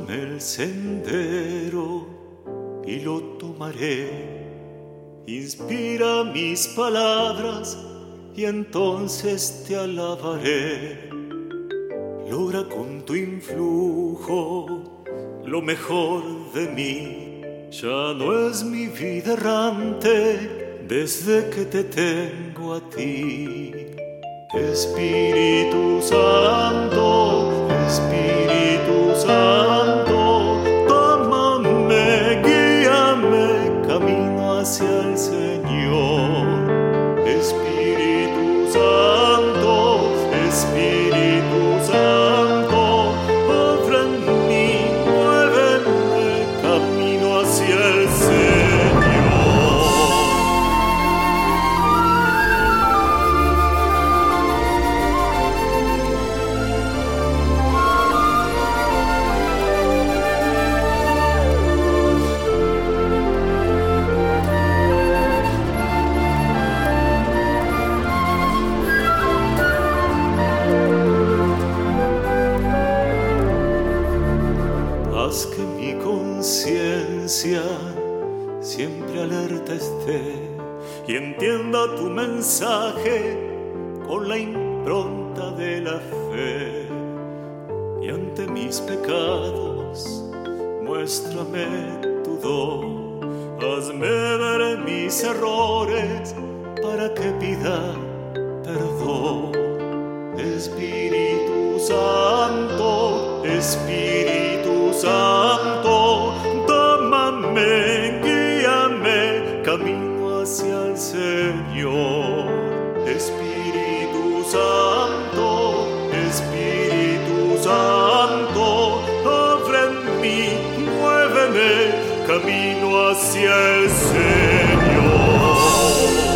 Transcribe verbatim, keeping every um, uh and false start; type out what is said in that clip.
Muéstrame el sendero y lo tomaré. Inspira mis palabras y entonces te alabaré. Logra con tu influjo lo mejor de mí. Ya no es mi vida errante desde que te tengo a ti. Espíritu Santo, Espíritu Santo, tómame, guíame, camino hacia el Señor. Espíritu Santo, Espíritu Santo, obra en mí, muéveme, camino hacia el Señor. Haz que mi conciencia siempre alerta esté y entienda tu mensaje con la impronta de la fe. Y ante mis pecados muéstrame tu don, hazme ver mis errores para que pida perdón. Espíritu Santo, Espíritu Santo, tómame, guíame, camino hacia el Señor. Espíritu Santo, Espíritu Santo, obra en mí, muéveme, camino hacia el Señor.